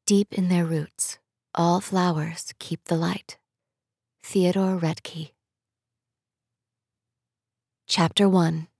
Deep in their roots, all flowers keep the light. Theodore Redke. Chapter 1.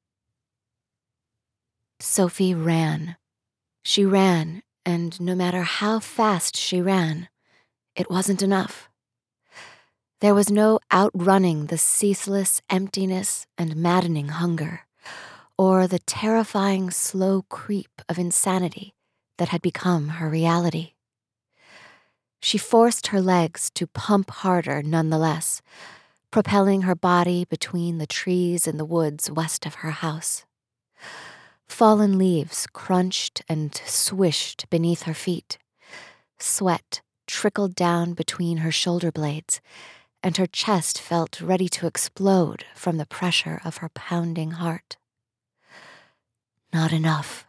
Sophie ran. She ran, and no matter how fast she ran, it wasn't enough. There was no outrunning the ceaseless emptiness and maddening hunger, or the terrifying slow creep of insanity that had become her reality. She forced her legs to pump harder nonetheless, propelling her body between the trees in the woods west of her house. Fallen leaves crunched and swished beneath her feet. Sweat trickled down between her shoulder blades, and her chest felt ready to explode from the pressure of her pounding heart. Not enough.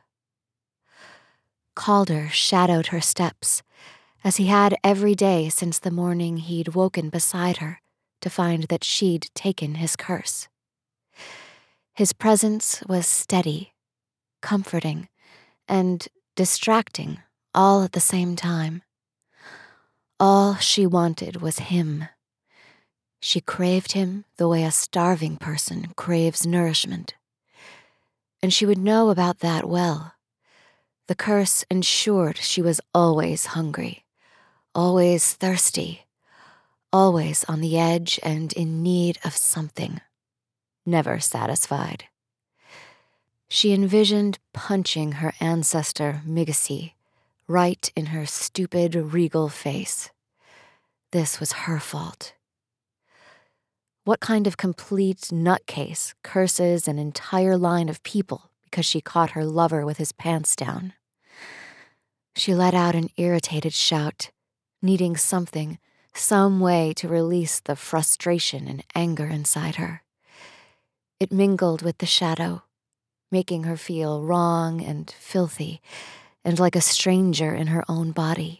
Calder shadowed her steps, as he had every day since the morning he'd woken beside her to find that she'd taken his curse. His presence was steady, comforting, and distracting all at the same time. All she wanted was him. She craved him the way a starving person craves nourishment. And she would know about that well. The curse ensured she was always hungry, always thirsty, always on the edge and in need of something, never satisfied. She envisioned punching her ancestor Migassi right in her stupid, regal face. This was her fault. What kind of complete nutcase curses an entire line of people because she caught her lover with his pants down? She let out an irritated shout, needing something, some way to release the frustration and anger inside her. It mingled with the shadow, making her feel wrong and filthy, and like a stranger in her own body.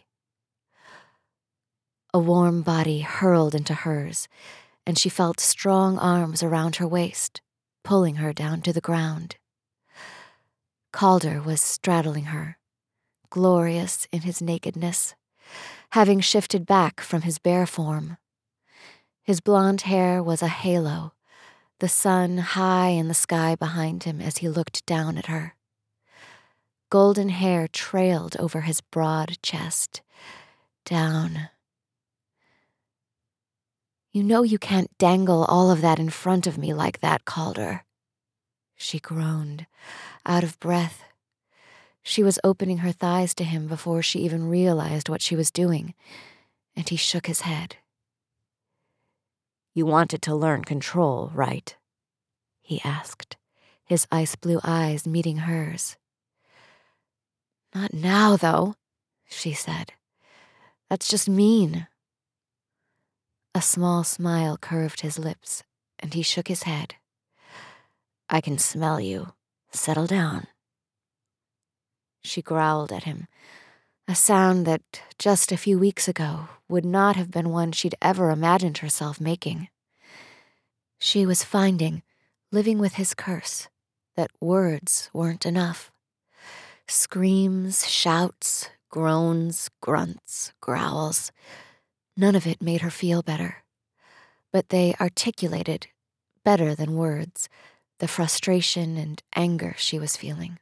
A warm body hurled into hers, and she felt strong arms around her waist, pulling her down to the ground. Calder was straddling her, glorious in his nakedness, having shifted back from his bare form. His blonde hair was a halo, the sun high in the sky behind him as he looked down at her. Golden hair trailed over his broad chest, down. "You know you can't dangle all of that in front of me like that, Calder," she groaned, out of breath. She was opening her thighs to him before she even realized what she was doing, and he shook his head. "You wanted to learn control, right?" he asked, his ice blue eyes meeting hers. "Not now, though," she said. "That's just mean." A small smile curved his lips, and he shook his head. "I can smell you. Settle down." She growled at him, a sound that just a few weeks ago would not have been one she'd ever imagined herself making. She was finding, living with his curse, that words weren't enough. Screams, shouts, groans, grunts, growls, none of it made her feel better. But they articulated, better than words, the frustration and anger she was feeling.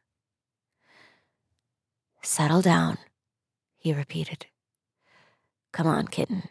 "Settle down," he repeated. "Come on, kitten."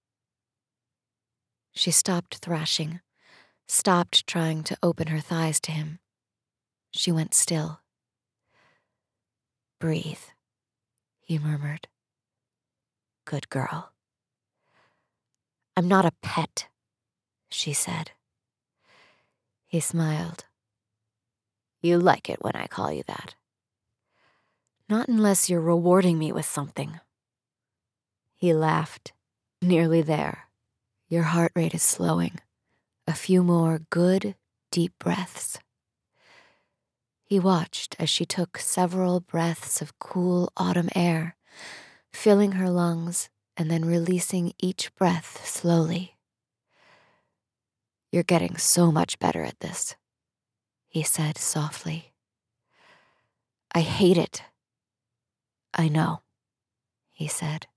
She stopped thrashing, stopped trying to open her thighs to him. She went still. "Breathe," he murmured. "Good girl." "I'm not a pet," she said. He smiled. "You like it when I call you that." "Not unless you're rewarding me with something." He laughed. "Nearly there. Your heart rate is slowing. A few more good, deep breaths." He watched as she took several breaths of cool autumn air, filling her lungs and then releasing each breath slowly. "You're getting so much better at this," he said softly. "I hate it." "I know," he said.